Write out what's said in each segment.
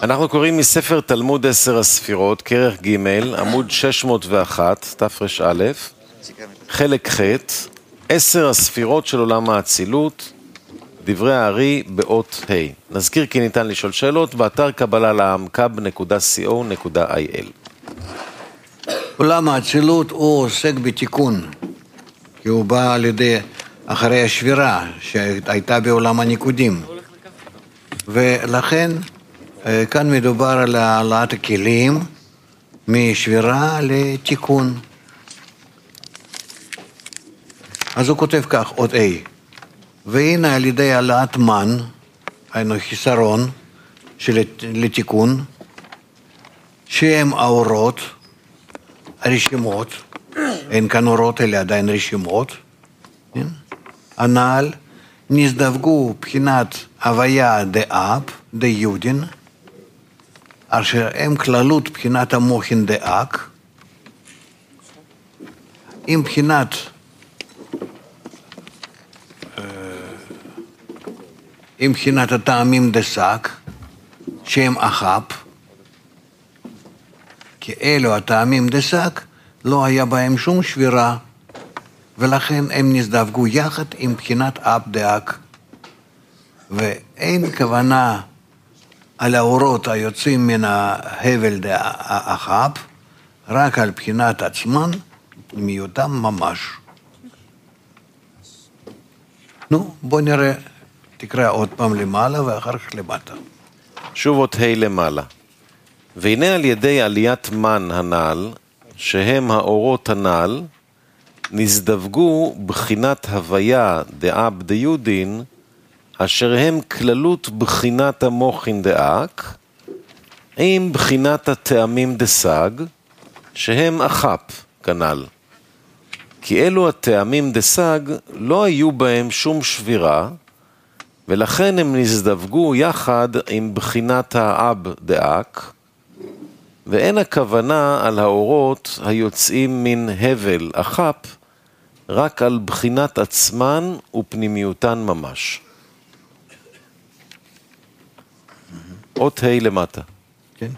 אנחנו קוראים מספר תלמוד 10 הספירות, כרך ג', עמוד 601, תר"א, חלק ח', 10 הספירות של עולם האצילות, דברי הארי באות ה'. נזכיר כי ניתן לשאול שאלות באתר קבלה לעם kab.co.il. עולם האצילות הוא עוסק בתיקון, כי הוא בא על ידי אחרי השבירה שהייתה בעולם הניקודים, ולכן כאן מדובר על העלאת הכלים משבירה לתיקון. אז הוא כותב כך, אות A, והנה על ידי העלאת מן, היינו חיסרון לתיקון, שהם האורות, הרשימות, אין כאן אורות אלא עדיין רשימות, הנעל נזדווגו בחינת הוויה דאב, דיודין, אשר הם כללות בחינת המוחין דאק, עם בחינת הטעמים דסק, שהם אחאפ, כי אלו הטעמים דסק לא היה בהם שום שבירה, ולכן הם נזדווגו יחד עם בחינת אב דאק, ואין כוונה על האורות היוצאים מן ההבל דאחאפ, רק על בחינת עצמן, פנימיותם ממש. נו, בוא נראה, תקרא עוד פעם למעלה ואחר כך למטה. שוב אות ה' למעלה. והנה על ידי עליית מן הנעל, שהם האורות הנעל, נזדווגו בחינת הוויה דאב דיודין, אשר הם כללות בחינת המוחין דאק, עם בחינת הטעמים דסג, שהם אחאפ כנ"ל. כי אלו הטעמים דסג לא היו בהם שום שבירה, ולכן הם נזדווגו יחד עם בחינת האב דאק, ואין הכוונה על האורות היוצאים מן הבל אחאפ, רק על בחינת עצמן ופנימיותן ממש. אות ה' למטה. כן.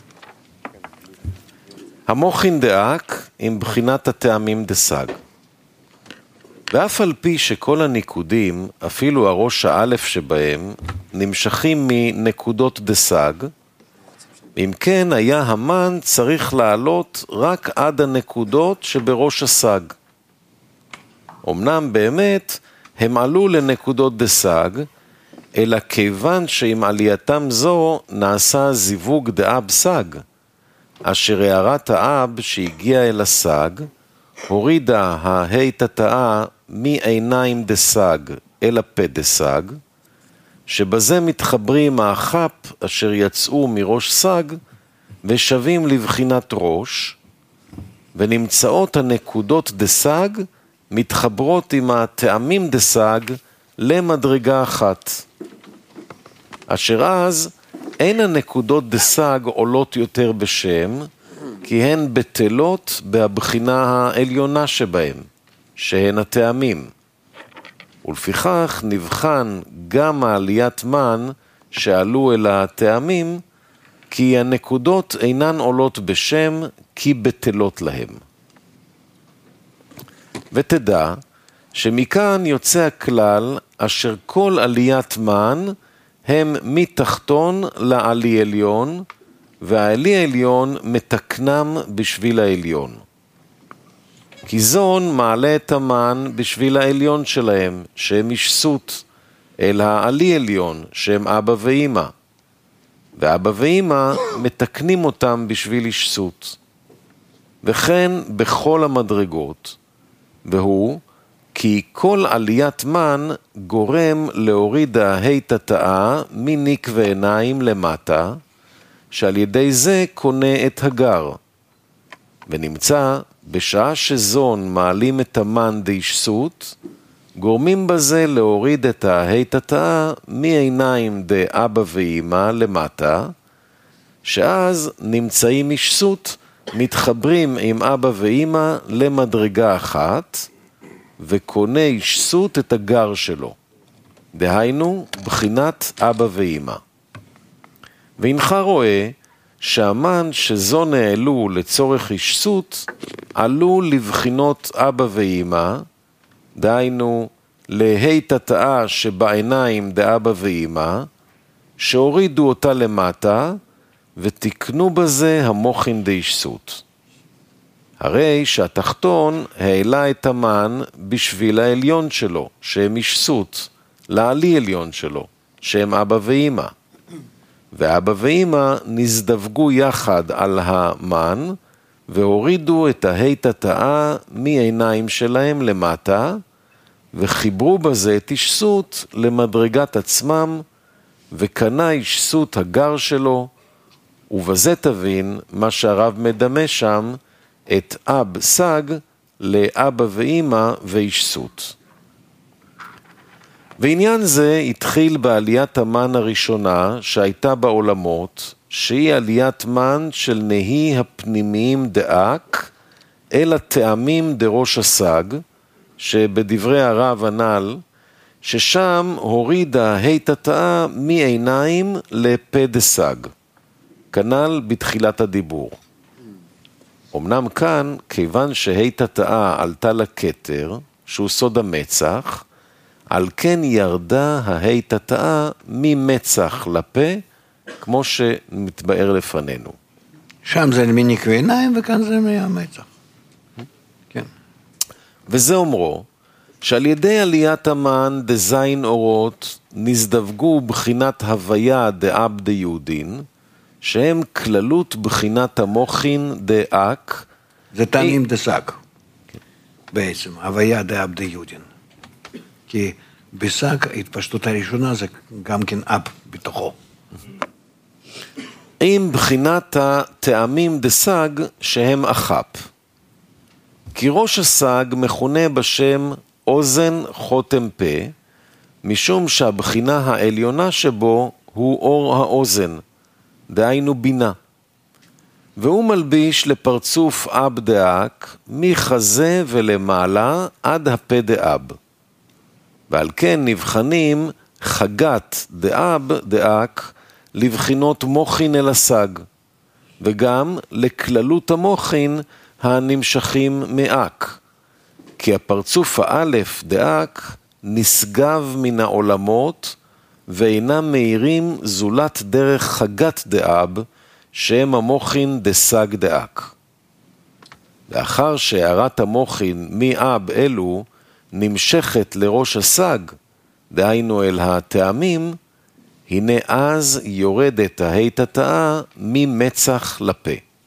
המוחין דאק עם בחינת הטעמים דסג. ואף על פי שכל הניקודים, אפילו הראש האלף שבהם, נמשכים מנקודות דסג, אם כן היה המן צריך לעלות רק עד הנקודות שבראש הסג. אמנם באמת הם עלו לנקודות דסג, אלא כיוון שעם עלייתם זו נעשה זיווג דאב סג, אשר הערת האב שהגיעה אל הסג, הורידה ההיטתאה מעיניים דסג אל הפה דסג, שבזה מתחברים האחאפ אשר יצאו מראש סג ושווים לבחינת ראש, ונמצאות הנקודות דסג מתחברות עם הטעמים דסג למדרגה אחת, אשר אז אין הנקודות דסג עולות יותר בשם, כי הן בטלות בהבחינה העליונה שבהם, שהן הטעמים. ולפיכך נבחן גם העליית מן שעלו אל הטעמים, כי הנקודות אינן עולות בשם, כי בטלות להם. ותדע שמכאן יוצא הכלל אשר כל עליית מן הם מתחתון לעלי עליון, והעלי עליון מתקנם בשביל העליון. כי זון מעלה את המן בשביל העליון שלהם, שהם ישסות, אל העלי עליון, שהם אבא ואמא. ואבא ואמא מתקנים אותם בשביל ישסות. וכן בכל המדרגות, והוא כי כל עליית מן גורם להוריד ההיטתאה מניק ועיניים למטה, שעל ידי זה קונה את הגר. ונמצא בשעה שזון מעלים את המן דאישסות, גורמים בזה להוריד את ההיטתאה מעיניים דאבא ואמא למטה, שאז נמצאים אישסות, מתחברים עם אבא ואמא למדרגה אחת, וקונה אישסות את הגר שלו. דהיינו, בחינת אבא ואמא. והנך רואה שהמן שזו נעלו לצורך אישסות, עלו לבחינות אבא ואמא, דהיינו להי תתאה שבעיניים דאבא ואמא, שהורידו אותה למטה, ותקנו בזה המוחין דאישסות. הרי שהתחתון העלה את המן בשביל העליון שלו, שהם אישסות, לעלי עליון שלו, שהם אבא ואמא. ואבא ואמא נזדווגו יחד על המן, והורידו את ההי תתאה מעיניים שלהם למטה, וחיברו בזה את אישסות למדרגת עצמם, וקנה אישסות הגר שלו, ובזה תבין מה שהרב מדמה שם, את אב סג לאבא ואמא ואישסות. ועניין זה התחיל בעליית המן הראשונה שהייתה בעולמות, שהיא עליית מן של נהי הפנימיים דאק, אל הטעמים דראש הסג, שבדברי הרב הנ"ל, ששם הורידה ההי תתאה מעיניים לפה דסג, כנ"ל בתחילת הדיבור. אמנם כאן, כיוון שהי תתאה עלתה לכתר, שהוא סוד המצח, על כן ירדה ההי תתאה ממצח לפה, כמו שמתבאר לפנינו. שם זה מנקבי עיניים וכאן זה מהמצח. כן. וזה אומרו, שעל ידי עליית המן דזין אורות נזדווגו בחינת הוויה דאב דיודין, שהם כללות בחינת המוחין דאק. זה טעמים דסג, בעצם, הוויה דאב דיודין. כי בסג ההתפשטות הראשונה זה גם כן אב בתוכו. עם בחינת הטעמים דסג שהם אחפ. כי ראש הסג מכונה בשם אוזן חותם פה, משום שהבחינה העליונה שבו הוא אור האוזן, דהיינו בינה. והוא מלביש לפרצוף אב דאק, מחזה ולמעלה עד הפה דאב. ועל כן נבחנים חגת דאב דאק לבחינות מוחין אל הסג, וגם לכללות המוחין הנמשכים מאק. כי הפרצוף האלף דאק נשגב מן העולמות, ואינם מאירים זולת דרך חגת דאב, שהם המוחין דסג דאק. לאחר שהערת המוחין מאב אלו נמשכת לראש הסג, דהיינו אל הטעמים, הנה אז יורדת ההי תתאה ממצח לפה.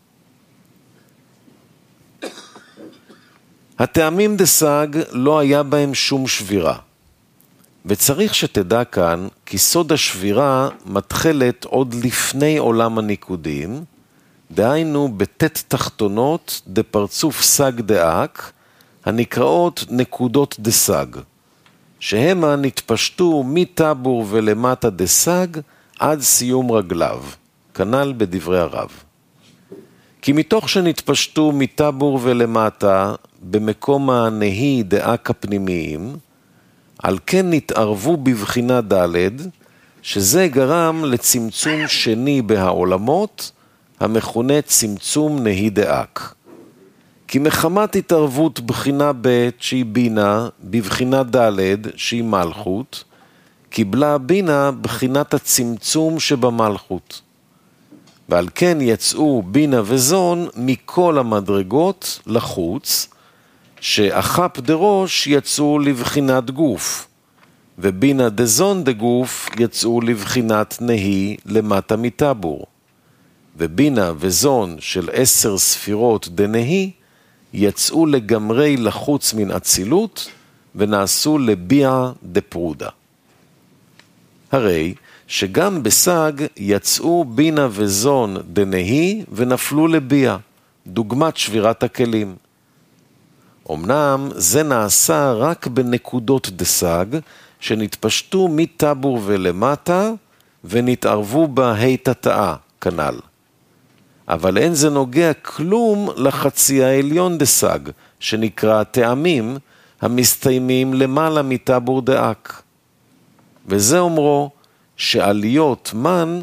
הטעמים דסג לא היה בהם שום שבירה, וצריך שתדע כאן כי סוד השבירה מתחלת עוד לפני עולם הניקודים, דהיינו בתת תחתונות דפרצוף סג דאק, הנקראות נקודות דסג, שהמה נתפשטו מטבור ולמטה דסג עד סיום רגליו, כנ"ל בדברי הרב. כי מתוך שנתפשטו מטבור ולמטה במקום הנהי דאק הפנימיים, על כן נתערבו בבחינה ד', שזה גרם לצמצום שני בהעולמות, המכונה צמצום נהי דאק. כי מחמת התערבות בחינה ב' שהיא בינה, בבחינה ד' שהיא מלכות, קיבלה בינה בחינת הצמצום שבמלכות. ועל כן יצאו בינה וזון מכל המדרגות לחוץ, שאחפ דראש יצאו לבחינת גוף, ובינה דזון דגוף יצאו לבחינת נהי למטה מטבור. ובינה וזון של 10 ספירות דנהי יצאו לגמרי לחוץ מן אצילות, ונעשו לביעה דפרודה. הרי שגם בסג יצאו בינה וזון דנהי ונפלו לביעה, דוגמת שבירת הכלים. אמנם זה נעשה רק בנקודות דסג, שנתפשטו מטבור ולמטה, ונתערבו בהי תתאה, כנ"ל. אבל אין זה נוגע כלום לחצי העליון דסג, שנקרא טעמים, המסתיימים למעלה מטבור דאק. וזה אומרו שעליות מן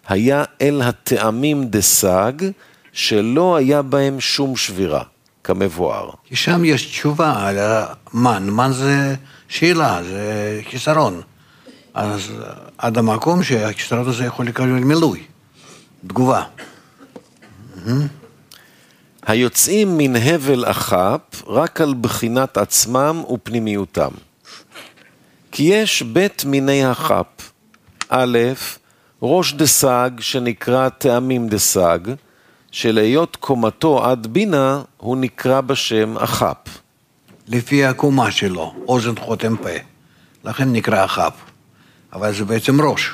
היה אל הטעמים דסג, שלא היה בהם שום שבירה, כמבואר. כי שם יש תשובה על המן. מן זה שאלה, זה חיסרון. אז עד המקום שהחיסרון הזה יכול לקרוא מילוי, תגובה. היוצאים מן הבל אחפ רק על בחינת עצמם ופנימיותם. כי יש בית מיני החפ. א', ראש דסג שנקרא טעמים דסג, שלהיות קומתו עד בינה הוא נקרא בשם החפ. לפי הקומה שלו, אוזן חותם פה. לכן נקרא החפ. אבל זה בעצם ראש.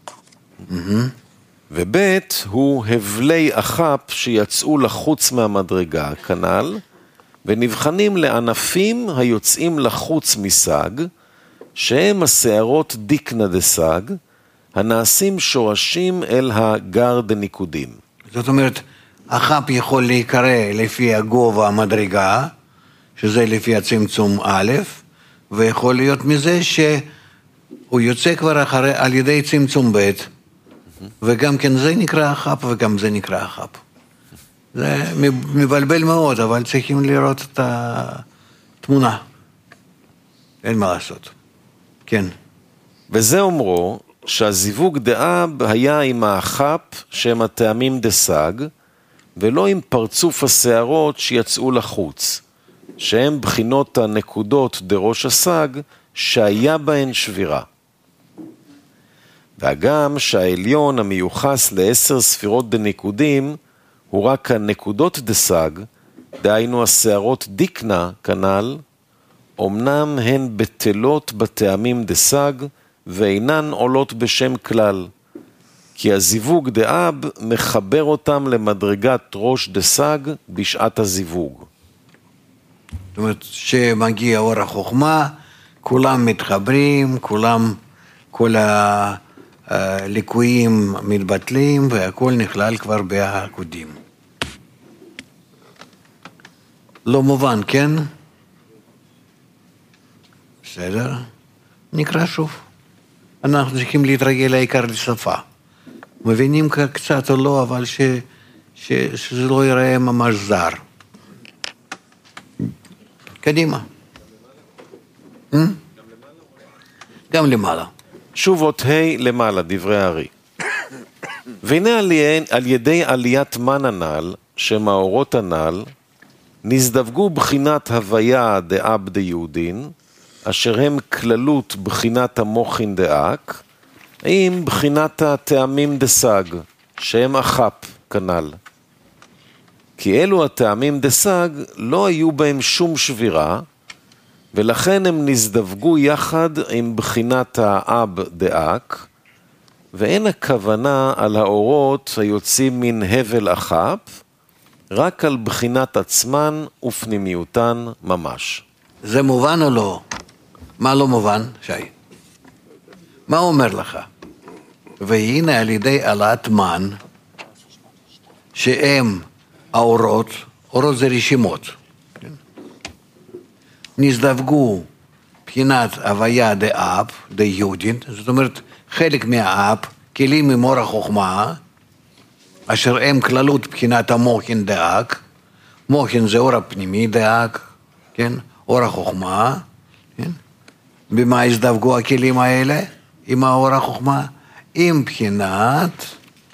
ובית הוא הבלי החפ שיצאו לחוץ מהמדרגה, כנ"ל, ונבחנים לענפים היוצאים לחוץ מסג, שהם השערות דיקנה דסג, הנעשים שורשים אל הגר דניקודים. זאת אומרת, החפ יכול להיקרא לפי הגובה המדרגה, שזה לפי הצמצום א', ויכול להיות מזה שהוא יוצא כבר על ידי צמצום ב', וגם כן זה נקרא החפ וגם זה נקרא החפ. זה מבלבל מאוד, אבל צריכים לראות את התמונה. אין מה לעשות. כן. וזה אומרו שהזיווג דאב היה עם החפ שהם הטעמים דסג, ולא עם פרצוף השערות שיצאו לחוץ, שהם בחינות הנקודות דראש הסג שהיה בהן שבירה. והגם שהעליון המיוחס ל10 ספירות דניקודים הוא רק הנקודות דסג, דהיינו השערות דיקנה כנ"ל, אמנם הן בטלות בטעמים דסג ואינן עולות בשם כלל, כי הזיווג דאב מחבר אותם למדרגת ראש דסג בשעת הזיווג. זאת אומרת, שמגיע אור החוכמה, כולם מתחברים, כל הליקויים מתבטלים, והכל נכלל כבר בהקודים. לא מובן, כן? בסדר? נקרא שוב. אנחנו צריכים להתרגל העיקר לשפה. מבינים קצת או לא, אבל שזה לא ייראה ממש זר. קדימה. גם למעלה. שוב אות ה' למעלה, דברי הארי. והנה על ידי עליית מן הנ"ל, שמאורות הנ"ל, נזדווגו בחינת הוויה דאב דיודין, אשר הם כללות בחינת המוחין דאק, עם בחינת הטעמים דסג, שהם החפ כנ"ל. כי אלו הטעמים דסג לא היו בהם שום שבירה, ולכן הם נזדווגו יחד עם בחינת האב דאק, ואין הכוונה על האורות היוצאים מן הבל החפ, רק על בחינת עצמן ופנימיותן ממש. זה מובן או לא? מה לא מובן, שי? מה אומר לך? והנה על ידי עלת מן, שהם האורות, אורות זה רשימות, נזדווגו בחינת הוויה דאב, דיודין, זאת אומרת, חלק מהאב, כלים עם אור החוכמה, אשר הם כללות בחינת המוחין דאק, מוחין זה אור הפנימי דאק, כן? אור החוכמה, כן? במה הזדווגו הכלים האלה? עם האור החוכמה? עם בחינת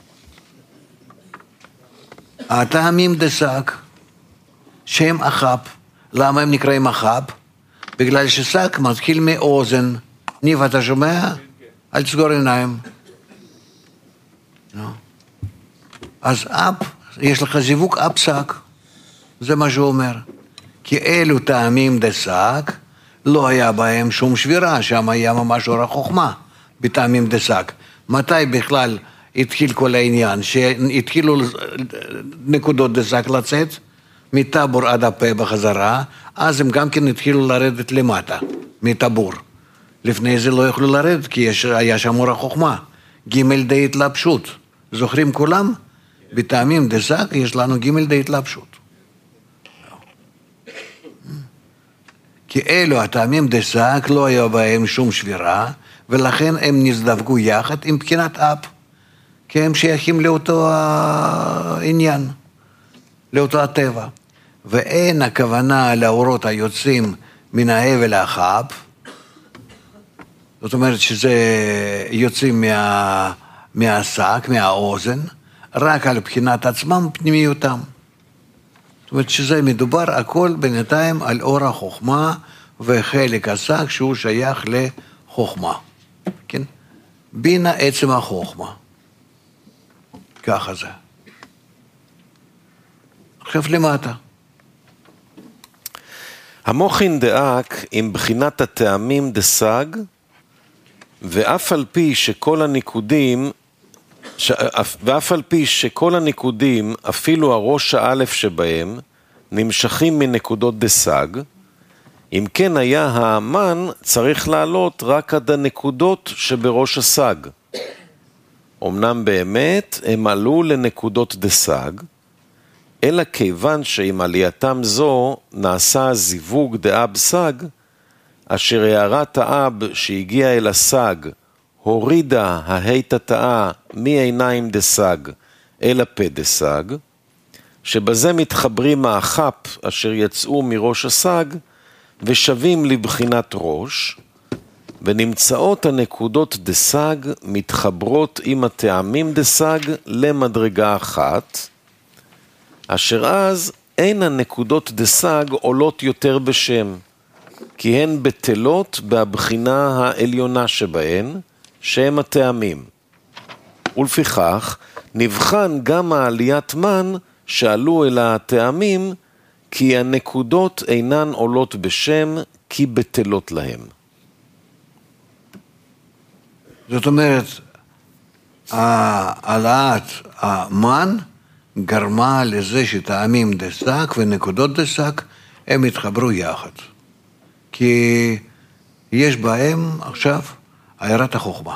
הטעמים דסג, שהם החפ. למה הם נקראים החפ? בגלל שסג מתחיל מאוזן. ניב, אתה שומע? אל תסגור עיניים. אז אפ, יש לך זיווג אפ סג. זה מה שהוא אומר. כי אלו טעמים דסג, לא היה בהם שום שבירה, שם היה ממש אור החוכמה, בטעמים דסג. מתי בכלל התחיל כל העניין? שהתחילו נקודות דסג לצאת, מטבור עד הפה בחזרה, אז הם גם כן התחילו לרדת למטה, מטבור. לפני זה לא יכלו לרדת, כי היה שם אור החוכמה. ג' די התלבשות. זוכרים כולם? בטעמים דסג יש לנו ג' די התלבשות. כי אלו הטעמים דסג לא היה בהם שום שבירה, ולכן הם נזדווגו יחד עם בחינת אפ. כי הם שייכים לאותו העניין, לאותו הטבע. ואין הכוונה לאורות היוצאים מן ההבל האחב, זאת אומרת שזה יוצאים מהשק, מהאוזן, רק על בחינת עצמם פנימיותם. זאת אומרת שזה מדובר הכל בינתיים על אור החוכמה וחלק השק שהוא שייך לחוכמה. כן? בינה עצם החוכמה. ככה זה. עכשיו למטה. המוחין דאק עם בחינת הטעמים דסג, ואף על פי שכל הניקודים, אפילו הראש האלף שבהם, נמשכים מנקודות דסג, אם כן היה האמן צריך לעלות רק עד הנקודות שבראש הסג. אמנם באמת הם עלו לנקודות דסג, אלא כיוון שעם עלייתם זו נעשה זיווג דאב סג, אשר הערת האב שהגיעה אל הסג הורידה ההיטתאה מעיניים דסג אל הפה דסג, שבזה מתחברים האחפ אשר יצאו מראש הסג ושווים לבחינת ראש, ונמצאות הנקודות דסג מתחברות עם הטעמים דסג למדרגה אחת, אשר אז אין הנקודות דסג עולות יותר בשם, כי הן בטלות בבחינה העליונה שבהן, שהם הטעמים. ולפיכך נבחן גם העליית מן שעלו אל הטעמים, כי הנקודות אינן עולות בשם, כי בטלות להם. זאת אומרת, העלאת המן גרמה לזה שטעמים דסק ונקודות דסק הם התחברו יחד. כי יש בהם עכשיו הערת החוכמה.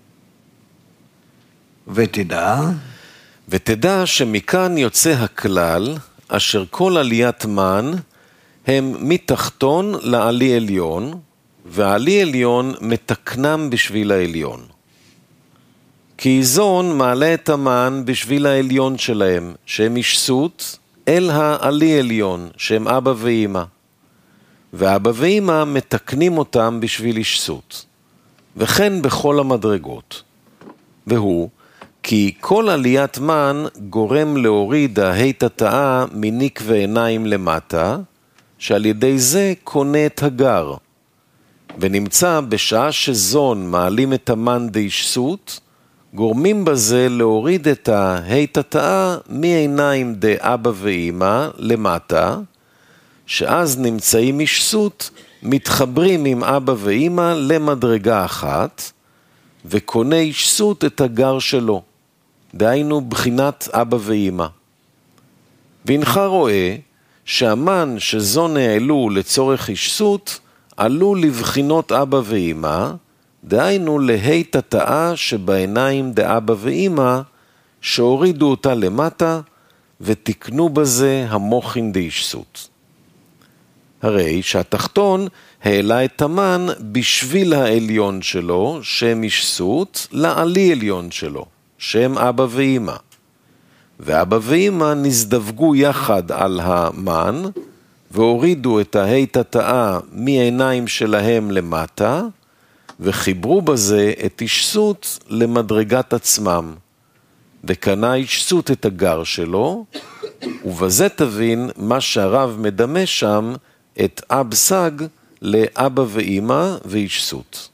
ותדע שמכאן יוצא הכלל, אשר כל עליית מן הם מתחתון לעלי עליון, והעלי עליון מתקנם בשביל העליון. כי איזון מעלה את המן בשביל העליון שלהם, שהם ישסות, אל העלי עליון, שהם אבא ואמא. ואבא ואמא מתקנים אותם בשביל ישסות. וכן בכל המדרגות. והוא, כי כל עליית מן גורם להוריד ההיטתאה מניק ועיניים למטה, שעל ידי זה קונה את הגר. ונמצא בשעה שזון מעלים את המן דיישסות, גורמים בזה להוריד את ההיטתאה מעיניים דאבא ואמא למטה, שאז נמצאים ישסות, מתחברים עם אבא ואמא למדרגה אחת, וקונה ישסות את הגר שלו, דהיינו בחינת אבא ואמא. והנך רואה שהמן שזו נעלו לצורך ישסות, עלו לבחינות אבא ואמא, דהיינו להיטתאה שבעיניים דאבא ואמא, שהורידו אותה למטה, ותקנו בזה המוחין דיישסות. הרי שהתחתון העלה את המן בשביל העליון שלו, שם ישסות, לעלי עליון שלו, שם אבא ואמא. ואבא ואמא נזדווגו יחד על המן, והורידו את ההיטתאה מעיניים שלהם למטה, וחיברו בזה את ישסות למדרגת עצמם. וקנה ישסות את הגר שלו, ובזה תבין מה שהרב מדמה שם, את אב סג לאבא ואמא וישסות.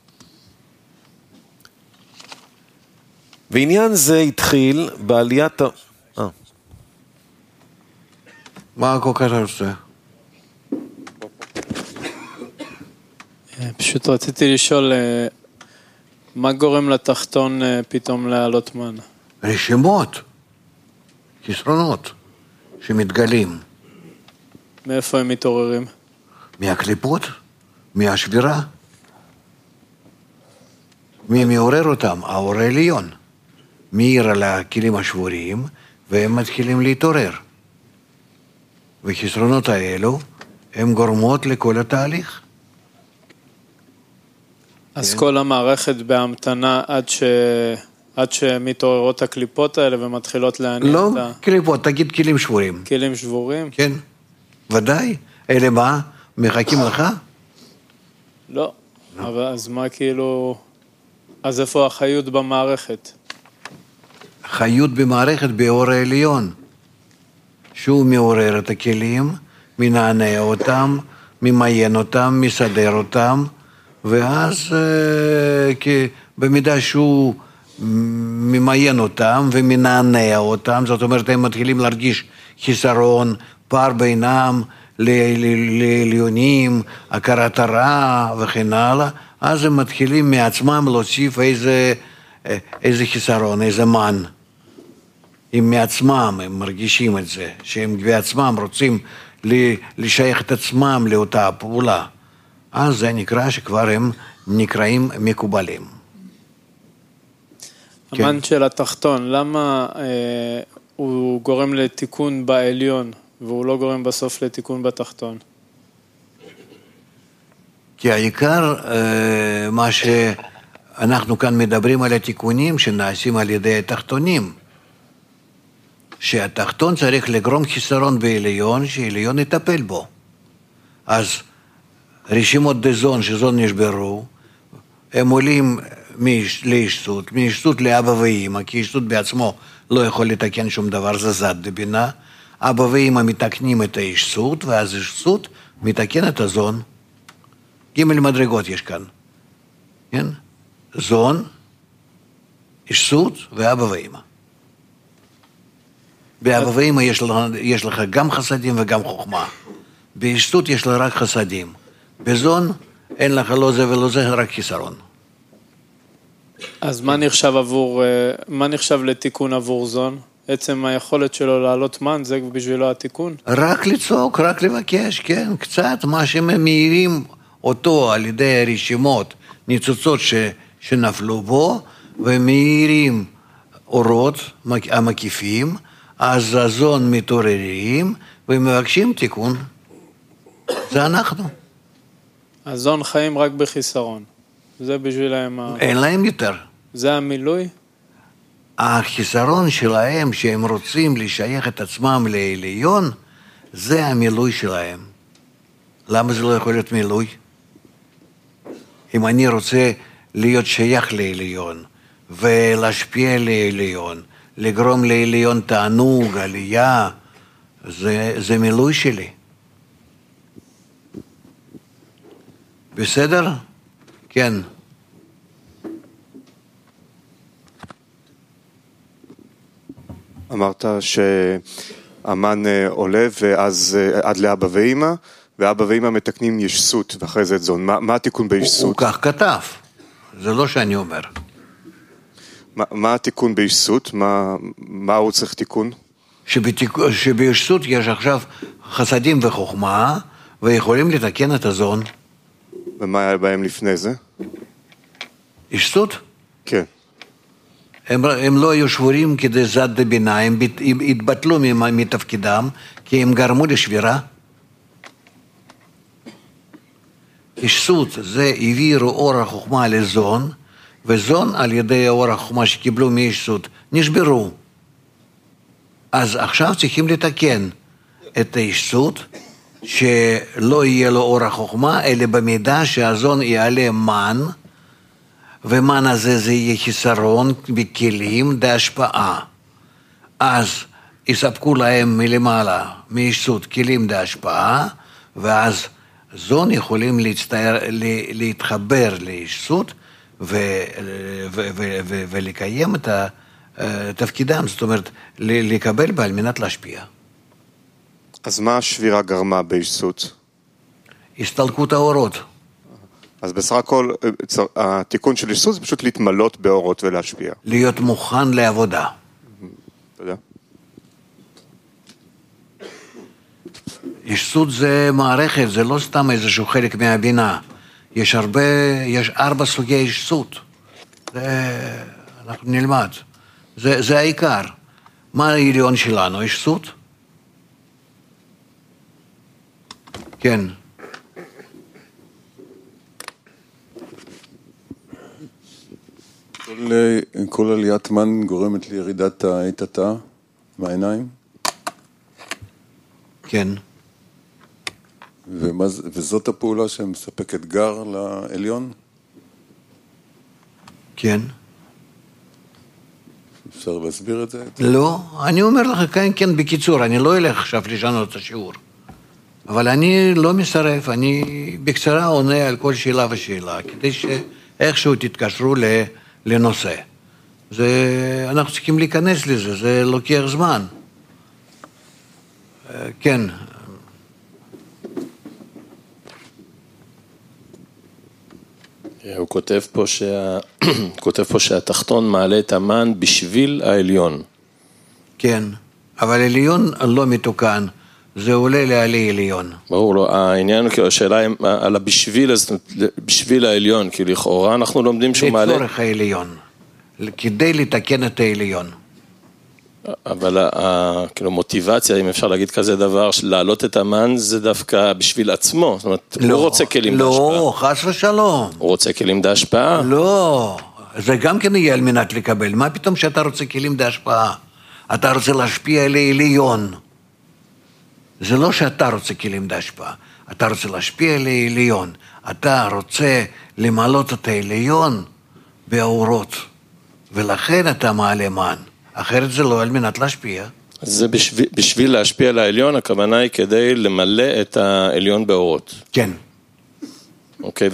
ועניין זה התחיל בעליית מה כל כך אתה רוצה? פשוט רציתי לשאול, מה גורם לתחתון פתאום לעלות מן? רשימות, כיסרונות שמתגלים. מאיפה הם מתעוררים? מהקליפות, מהשבירה. מי מעורר אותם? האור העליון. מאיר על הכלים השבוריים, והם מתחילים להתעורר. וכיסרונות האלו, הם גורמות לכל התהליך. אז כל המערכת בהמתנה עד שמתעוררות הקליפות האלה ומתחילות לעניין לא את קליפות, תגיד כלים שבורים. הכלים שבורים? כן, ודאי. אלה מה? מחכים לך? לא. אבל אז מה כאילו... אז איפה החיות במערכת? חיות במערכת באור העליון, שהוא מעורר את הכלים, מנענע אותם, ממיין אותם, מסדר אותם, ואז במידה שהוא ממיין אותם ומנענע אותם, זאת אומרת הם מתחילים להרגיש חיסרון, פער בינם לעליונים, הכרת הרע וכן הלאה, אז הם מתחילים מעצמם להוסיף איזה חיסרון, איזה מן. הם מעצמם, הם מרגישים את זה, שהם בעצמם רוצים לשייך את עצמם לאותה פעולה. אז זה נקרא שכבר הם נקראים מקובלים. המן של התחתון, למה הוא גורם לתיקון בעליון, והוא לא גורם בסוף לתיקון בתחתון? כי העיקר, מה שאנחנו כאן מדברים על התיקונים שנעשים על ידי התחתונים, שהתחתון צריך לגרום חיסרון בעליון, שהעליון יטפל בו. אז רשימות דזון שזון נשברו, הם עולים לאישסות, מאישסות לאבא ואמא, כי אישסות בעצמו לא יכול לתקן שום דבר, זה זד דבינה. אבא ואמא מתקנים את האישסות, ואז אישסות מתקן את הזון. ג' מדרגות יש כאן, כן? זון, אישסות ואבא ואמא. באבא ואמא יש לך גם חסדים וגם חוכמה. באישסות יש לך רק חסדים. בזון אין לך לא זה ולא זה, רק חיסרון. אז מה נחשב לתיקון עבור זון? עצם היכולת שלו לעלות מן, זה בשבילו התיקון? רק לצעוק, רק לבקש, כן, קצת מה שמאירים אותו על ידי הרשימות, ניצוצות שנפלו בו, ומאירים אורות המקיפים, אז הזון מתעוררים ומבקשים תיקון. זה אנחנו. הזון חיים רק בחיסרון. זה בשבילהם... אין להם יותר. זה המילוי? החיסרון שלהם, שהם רוצים לשייך את עצמם לעליון, זה המילוי שלהם. למה זה לא יכול להיות מילוי? אם אני רוצה להיות שייך לעליון, ולהשפיע לעליון, לגרום לעליון תענוג, עלייה, זה מילוי שלי. בסדר? כן. אמרת שהמן עולה ואז עד לאבא ואמא, ואבא ואמא מתקנים ישסות ואחרי זה את זון. מה התיקון בישסות? הוא כך כתב, זה לא שאני אומר. מה התיקון בישסות? מה הוא צריך תיקון? שבישסות יש עכשיו חסדים וחוכמה, ויכולים לתקן את הזון. ומה היה בהם לפני זה? ישסות? כן. הם לא היו שבורים כדי זד דבינה, הם התבטלו מתפקידם, כי הם גרמו לשבירה. ישסות זה העבירו אור החוכמה לזון, וזון על ידי האור החוכמה שקיבלו מישסות נשברו. אז עכשיו צריכים לתקן את הישסות, שלא יהיה לו אור החוכמה, אלא במידה שהזון יעלה מן, ומן הזה זה יהיה חיסרון בכלים להשפעה. אז יספקו להם מלמעלה, מישסות, כלים להשפעה, ואז זון יכולים להתחבר לישסות, ולקיים את תפקידם, זאת אומרת, לקבל בה על מנת להשפיע. אז מה השבירה גרמה בישסות? הסתלקות האורות. אז בסך הכל, התיקון של ישסות זה פשוט להתמלות באורות ולהשפיע. להיות מוכן לעבודה. תודה. ישסות זה מערכת, זה לא סתם איזשהו חלק מהבינה. יש 4 סוגי ישסות. אנחנו נלמד. זה העיקר. מה העליון שלנו? ישסות? כן. כל עליית מן גורמת לירידת ההיטתה מהעיניים? כן. וזאת הפעולה שמספקת גר לעליון? כן. אפשר להסביר את זה? לא, אני אומר לך כן, כן, בקיצור, אני לא אלך עכשיו לשנות את השיעור. אבל אני לא מסרב, אני בקצרה עונה על כל שאלה ושאלה, כדי שאיכשהו תתקשרו לנושא. אנחנו צריכים להיכנס לזה, זה לוקח זמן. כן. הוא כותב פה שהתחתון מעלה את המן בשביל העליון. כן, אבל עליון לא מתוקן, זה עולה לעלי עליון. ברור לו, העניין הוא השאלה על הבשביל, בשביל העליון, כי לכאורה אנחנו לומדים שהוא מעלה... לצורך העליון, כדי לתקן את העליון. אבל כאילו מוטיבציה, אם אפשר להגיד כזה דבר, להעלות את המן זה דווקא בשביל עצמו, זאת אומרת, לא, הוא רוצה כלים לא, בהשפעה. לא, חס ושלום. הוא רוצה כלים בהשפעה? לא, זה גם כן יהיה על מנת לקבל. מה פתאום שאתה רוצה כלים בהשפעה? אתה רוצה להשפיע על העליון. זה לא שאתה רוצה כלים בהשפעה, אתה רוצה להשפיע על העליון. אתה רוצה למלות את העליון באורות, ולכן אתה מעלה מן. אחרת זה לא על מנת להשפיע. זה בשביל להשפיע על העליון, הכוונה היא כדי למלא את העליון באורות. כן. אוקיי,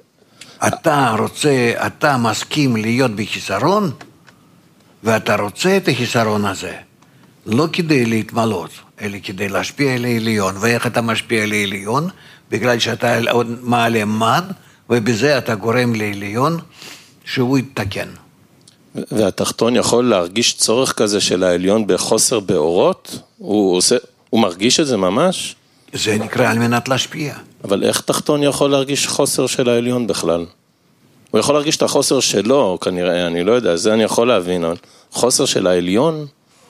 אתה מסכים להיות בחיסרון, ואתה רוצה את החיסרון הזה, לא כדי להתמלות, אלא כדי להשפיע על העליון. ואיך אתה משפיע על העליון? בגלל שאתה מעלה מן, ובזה אתה גורם לעליון שהוא יתקן. והתחתון יכול להרגיש צורך כזה של העליון בחוסר באורות? הוא מרגיש את זה ממש? זה נקרא על מנת להשפיע. אבל איך תחתון יכול להרגיש חוסר של העליון בכלל? הוא יכול להרגיש את החוסר שלו, כנראה, אני לא יודע, זה אני יכול להבין, אבל חוסר של העליון?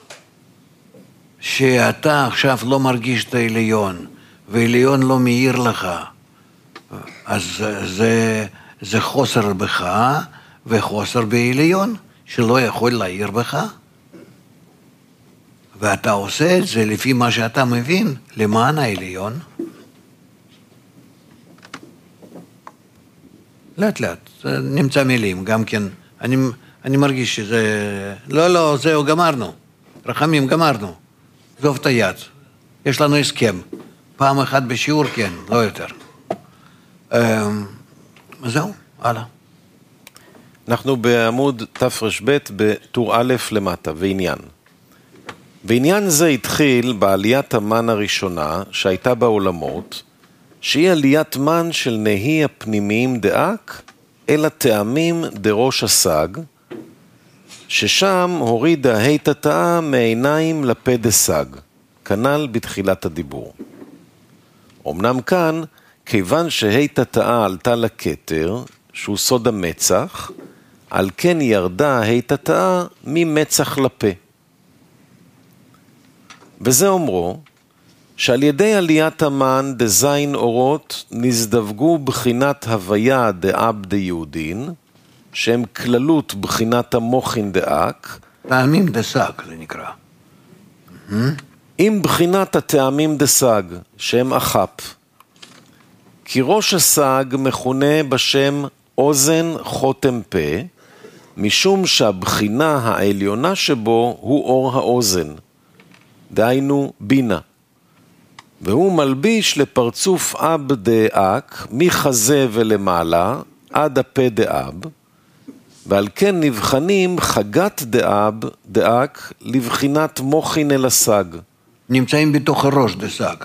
שאתה עכשיו לא מרגיש את העליון, והעליון לא מאיר לך, אז זה חוסר בך, וחוסר בעליון, שלא יכול להעיר בך, ואתה עושה את זה לפי מה שאתה מבין, למען העליון. לאט לאט, נמצא מילים, גם כן, אני מרגיש שזה, לא, זהו, גמרנו, רחמים, גמרנו, זוב את היד, יש לנו הסכם, פעם אחת בשיעור, כן, לא יותר. זהו, הלאה. אנחנו בעמוד תר"ב בטור א' למטה, ועניין. ועניין זה התחיל בעליית המן הראשונה שהייתה בעולמות, שהיא עליית מן של נהי הפנימיים דאק אל הטעמים דראש הסג, ששם הורידה היטתה מעיניים לפה דסג, כנ"ל בתחילת הדיבור. אמנם כאן, כיוון שהיטתה עלתה לכתר, שהוא סוד המצח, על כן ירדה היטתה ממצח לפה. וזה אומרו, שעל ידי עליית המן דזין אורות נזדווגו בחינת הוויה דאב דיהודין, שהם כללות בחינת המוחין דאק, טעמים דסג זה נקרא. עם בחינת הטעמים דסג, שהם אחפ. כי ראש הסג מכונה בשם אוזן חותם פה, משום שהבחינה העליונה שבו הוא אור האוזן, דהיינו בינה. והוא מלביש לפרצוף אב דאק, מחזה ולמעלה, עד הפה דאב, ועל כן נבחנים חגת דאק לבחינת מוחין אל הסג. נמצאים בתוך הראש דסג.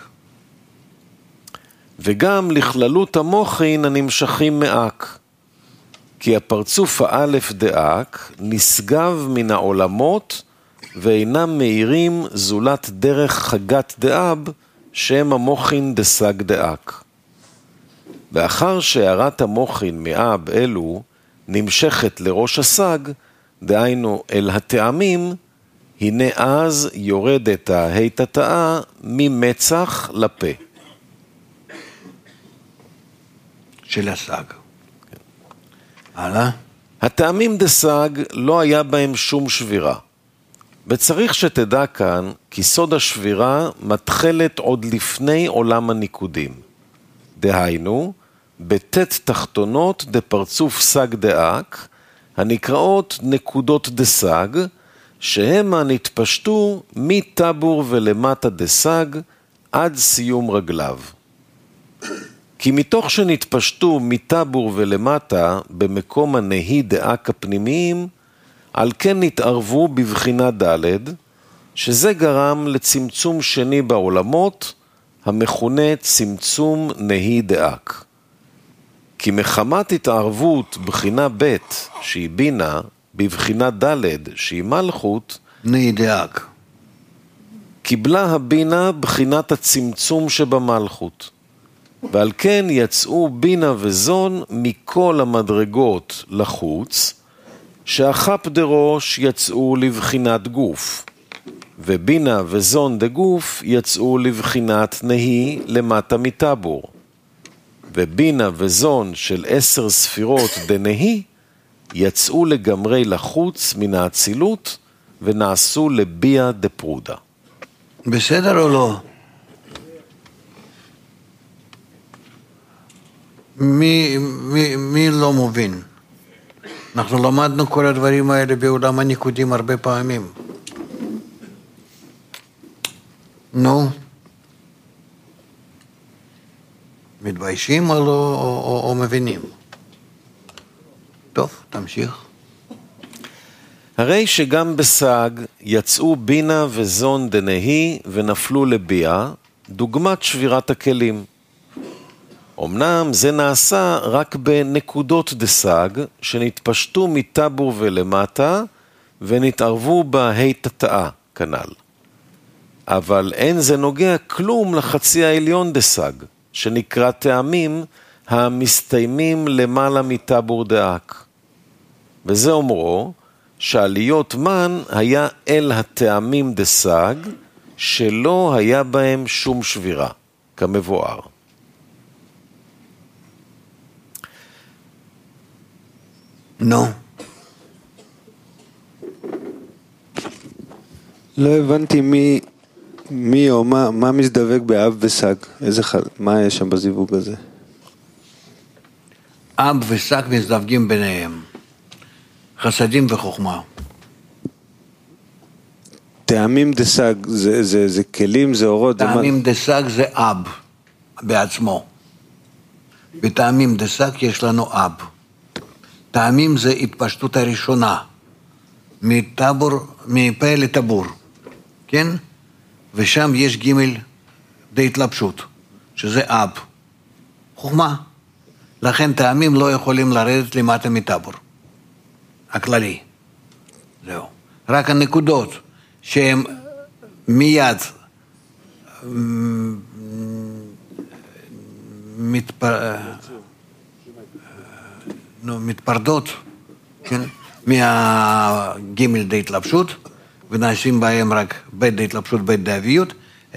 וגם לכללות המוחין הנמשכים מאק. כי הפרצוף האלף דאק נשגב מן העולמות ואינם מאירים זולת דרך חגת דאב שם המוחין דסג דאק. ואחר שהערת המוחין מאב אלו נמשכת לראש הסג, דהיינו אל הטעמים, הנה אז יורדת ההיטתה ממצח לפה. של הסג. הלאה. הטעמים דסג לא היה בהם שום שבירה. וצריך שתדע כאן כי סוד השבירה מתחלת עוד לפני עולם הניקודים. דהיינו, בתת תחתונות דפרצוף סג דאק, הנקראות נקודות דסג, שהמה נתפשטו מטבור ולמטה דסג עד סיום רגליו. כי מתוך שנתפשטו מטבור ולמטה במקום הנהי דאק הפנימיים, על כן נתערבו בבחינה ד', שזה גרם לצמצום שני בעולמות, המכונה צמצום נהי דאק. כי מחמת התערבות בחינה ב' שהיא בינה, בבחינה ד' שהיא מלכות, נהי דאק. קיבלה הבינה בחינת הצמצום שבמלכות. ועל כן יצאו בינה וזון מכל המדרגות לחוץ, שהחפ דראש יצאו לבחינת גוף, ובינה וזון דגוף יצאו לבחינת נהי למטה מטבור. ובינה וזון של 10 ספירות דנהי יצאו לגמרי לחוץ מן האצילות ונעשו לביאה דפרודה. בסדר או לא? מי לא מבין? אנחנו למדנו כל הדברים האלה בעולם הניקודים הרבה פעמים. נו, מתביישים או מבינים? טוב, תמשיך. הרי שגם בסג יצאו בינה וזון דנהי ונפלו לביאה, דוגמת שבירת הכלים. אמנם זה נעשה רק בנקודות דסג, שנתפשטו מטבור ולמטה, ונתערבו בהיטטאה כנל. אבל אין זה נוגע כלום לחצי העליון דסג, שנקרא טעמים המסתיימים למעלה מטבור דאק. וזה אומרו, שעליות מן היה אל הטעמים דסג, שלא היה בהם שום שבירה, כמבואר. נו. לא הבנתי מי או מה מזדבק באב וסג, מה יש שם בזיווג הזה? אב וסג מזדווגים ביניהם, חסדים וחוכמה. טעמים דסג, זה כלים, זה אורות? טעמים דסג זה אב בעצמו. בטעמים דסג יש לנו אב. טעמים זה התפשטות הראשונה, מפה לטבור, כן? ושם יש ג' דהתלבשות, שזה אב. חוכמה. לכן טעמים לא יכולים לרדת למטה מטבור. הכללי. זהו. רק הנקודות שהן מיד מתפרדות, כן? מהגימל דהתלבשות, ונעשים בהם רק בית דהתלבשות, בית דאביות,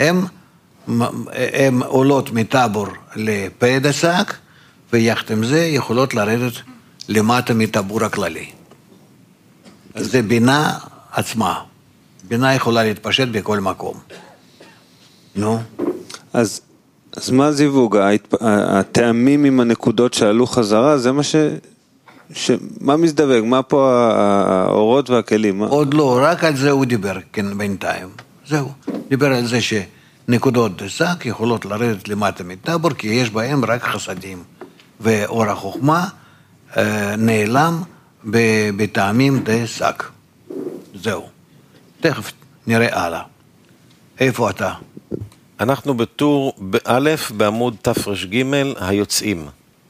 הם עולות מטבור לפה דסג, ויחד עם זה יכולות לרדת למטה מטבור הכללי. זה בינה עצמה. בינה יכולה להתפשט בכל מקום. נו. אז מה זיווג? הטעמים עם הנקודות שעלו חזרה, זה מה מזדבק? מה פה האורות והכלים? עוד לא, רק על זה הוא דיבר, כן, בינתיים. זהו. דיבר על זה שנקודות דסג יכולות לרדת למטה מטבור, כי יש בהם רק חסדים. ואור החוכמה נעלם בטעמים דסג. זהו. תכף נראה הלאה. איפה אתה? אנחנו בטור א' בעמוד תר"ג, היוצאים.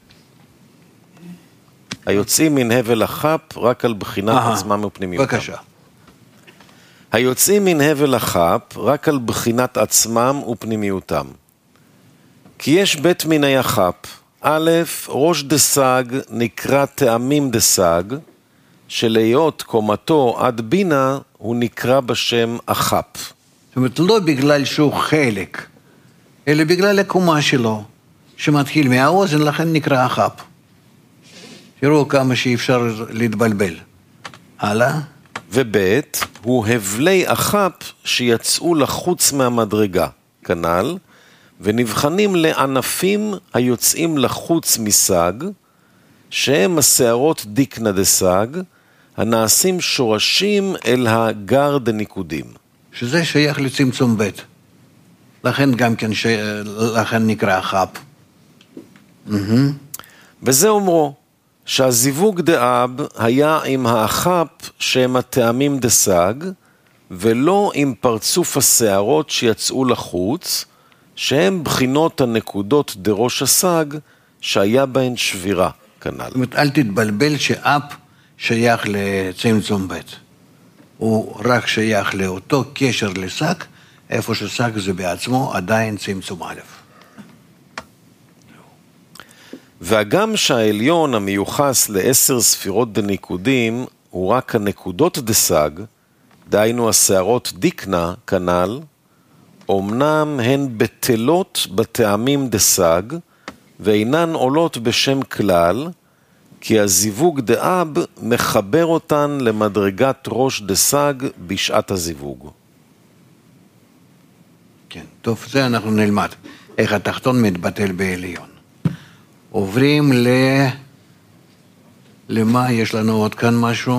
היוצאים מן הבל החפ רק על בחינת עצמם ופנימיותם. בבקשה. היוצאים מן הבל החפ רק על בחינת עצמם ופנימיותם. כי יש בית מיני החפ. א', ראש דסג נקרא טעמים דסג, שלהיות קומתו עד בינה הוא נקרא בשם החפ. זאת אומרת, לא בגלל שהוא חלק, אלא בגלל הקומה שלו, שמתחיל מהאוזן, לכן נקרא החפ. תראו כמה שאפשר להתבלבל. הלאה? וב' הוא הבלי אחפ שיצאו לחוץ מהמדרגה, כנ"ל, ונבחנים לענפים היוצאים לחוץ מסג, שהם השערות דיקנא דסג, הנעשים שורשים אל הגר דניקודים. שזה שייך לצמצום ב'. לכן גם כן, לכן נקרא חפ. וזה אומרו, שהזיווג דאב היה עם האחפ שהם הטעמים דסג, ולא עם פרצוף השערות שיצאו לחוץ, שהם בחינות הנקודות דראש הסג, שהיה בהן שבירה, כנ"ל. זאת אומרת, אל תתבלבל שאפ שייך לצמצום ב'. הוא רק שייך לאותו קשר לסג, איפה שסג זה בעצמו עדיין צמצום א'. והגם שהעליון המיוחס ל10 ספירות דניקודים הוא רק הנקודות דסג, דהיינו השערות דיקנה כנ"ל, אמנם הן בטלות בטעמים דסג, ואינן עולות בשם כלל, כי הזיווג דאב מחבר אותן למדרגת ראש דסג בשעת הזיווג. כן, טוב, זה אנחנו נלמד. איך התחתון מתבטל בעליון. עוברים למה? יש לנו עוד כאן משהו?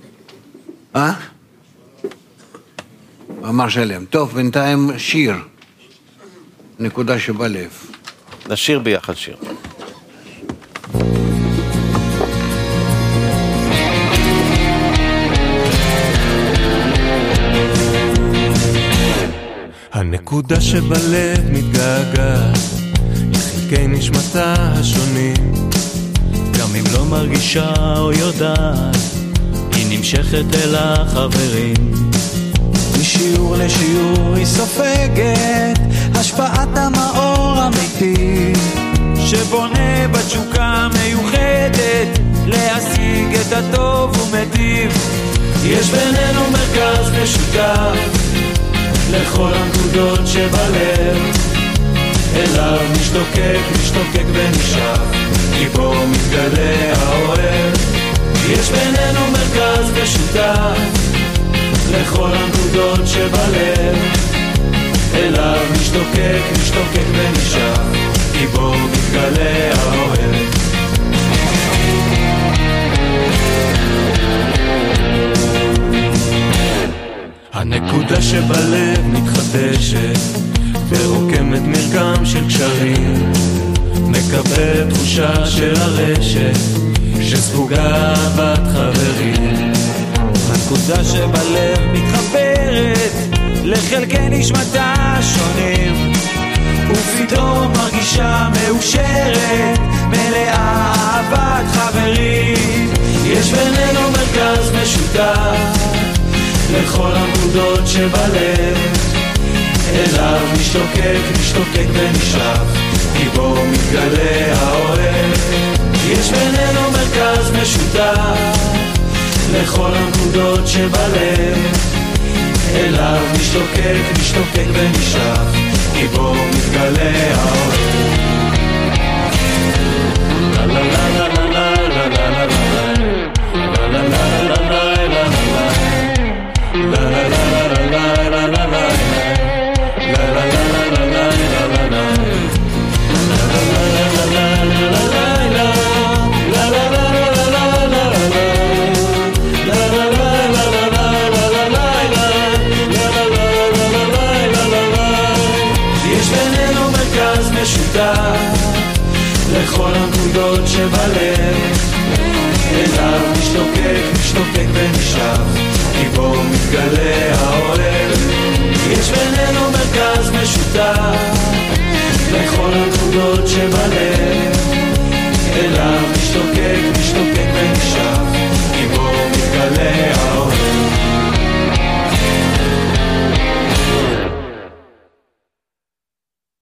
אמר שלם. טוב, בינתיים שיר. נקודה שבלב. נשיר ביחד שיר. הנקודה שבלב מתגעגעת לחלקי נשמתה השונים, גם אם לא מרגישה או יודעת, היא נמשכת אל החברים. משיעור לשיעור היא סופגת השפעת המאור אמיתי, שבונה בתשוקה מיוחדת להשיג את הטוב ומטיב. יש בינינו מרכז משותף לכל הנקודות שבלב, אליו משתוקק ונשאר, כי בו מתגלה האוהב. יש בינינו מרכז משותף לכל הנקודות שבלב, אליו משתוקק ונשאר, כי בו מתגלה האוהב. הנקודה שבלב מתחדשת ורוקמת מרקם של קשרים, מקבל תחושה של הרשת שספוגה בת חברים. הנקודה שבלב מתחברת לחלקי נשמתה שונים, ופתאום מרגישה מאושרת, מלאה אהבת חברים. יש בינינו מרכז משותף לכל הנקודות שבלב, אליו משתוקק ונשאף, כי בו מתגלה האוהב. יש בינינו מרכז משותף לכל הנקודות שבלב, אליו משתוקק ונשאף, כי בו מתגלה האוהב. לה לה לה לה לה לה לה לה לה לה לה לה לה. לכל הנקודות שבלב, אליו משתוקק ונשאף, כי בו מתגלה האוהב. יש בינינו מרכז משותף לכל הנקודות שבלב,